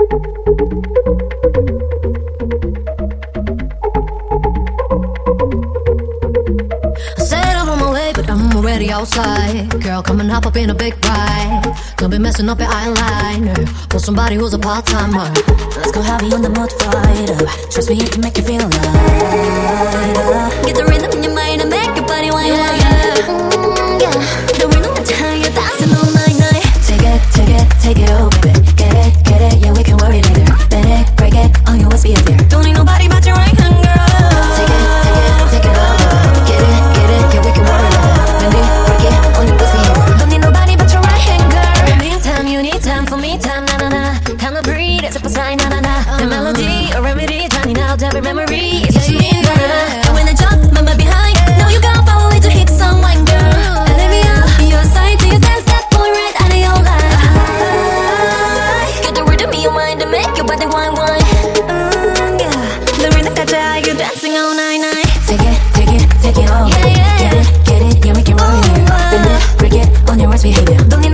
Already outside, girl, come and hop up in a big ride. Don't be messing up your eyeliner for somebody who's a part-timer. Let's go heavy on the mood fighter. Trust me, it can make you feel alive. Get the rhythm in your mind and make your body wine. Yeah. The rhythm that's how you're dancing all night. Take it, oh baby. Get it, yeah, we can worry later. Bend it, break it, on your worst behavior. Don't need nobody but your right hand, girl. Take it, oh baby. Get it, yeah, we can worry later. Bend it, break it, on your worst behavior. Don't need nobody but your right hand, girl. Meantime, you need time for me time, na na na. Time to breathe, it's a sign, na na na. The melody, a remedy, drowning out every memory. It's what you mean, na na na. And when I jump, my behind, now you gotta follow it to hit someone, girl. Olivia, your side to your dance, that boy right out of your life. Get the rhythm in your mind and make your body wine. Yeah, the rhythm that you dancing all night. Take it, oh. Yeah. Get it, yeah, we can roll here. Bend it, break it, on your worst behavior. Don't